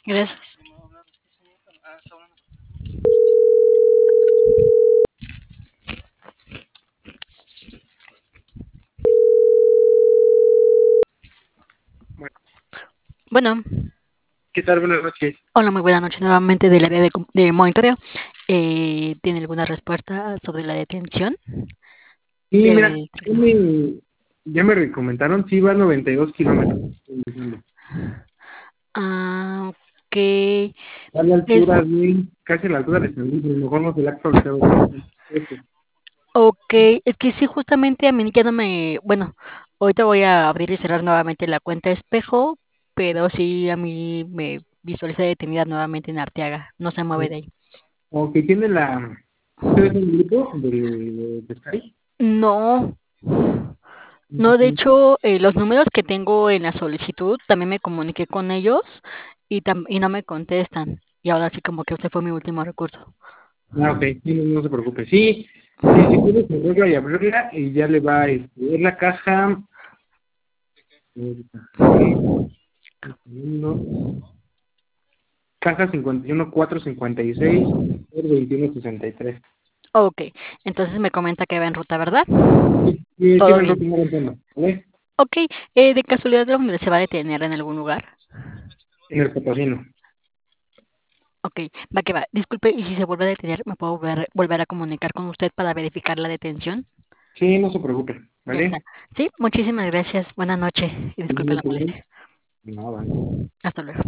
Gracias. Bueno, Bueno, ¿qué tal? Buenas noches. hola, muy buena noche nuevamente del área de monitoreo. ¿Tiene alguna respuesta sobre la detención Sí, mira, del ya tráfico? me recomendaron, sí, va a 92 kilómetros. Ah, ok. A la Es, altura de, casi a la altura de San Luis, a lo mejor no se le ha actualizado esto. ok, es que sí, justamente a mí ya no me, bueno, ahorita voy a abrir y cerrar nuevamente la cuenta espejo, pero sí a mí me visualiza detenida nuevamente en Arteaga, no se mueve de ahí. Aunque tiene la... ¿Ustedes son un grupo de Sky? No, no, de hecho, los números que tengo en la solicitud, también me comuniqué con ellos y no me contestan. Y ahora sí como que usted fue mi último recurso. Ah, ok, sí, no, no se preocupe. Sí, sí, si puedes cerrarla y abrirla y ya le va, es la caja, ahorita, segundo, caja 51456, 2163. Ok, entonces me comenta que va en ruta, ¿verdad? Sí, Todo van bien. continuando el tema, ¿vale? Ok, de casualidad, ¿dónde se va a detener en algún lugar? En el Potosino. Ok, va que va. Disculpe, y si se vuelve a detener, ¿me puedo volver a comunicar con usted para verificar la detención? Sí, no se preocupe, Ya está. ¿vale? Sí, muchísimas gracias. Buenas noches y disculpe la molestia. No, vale. Hasta luego.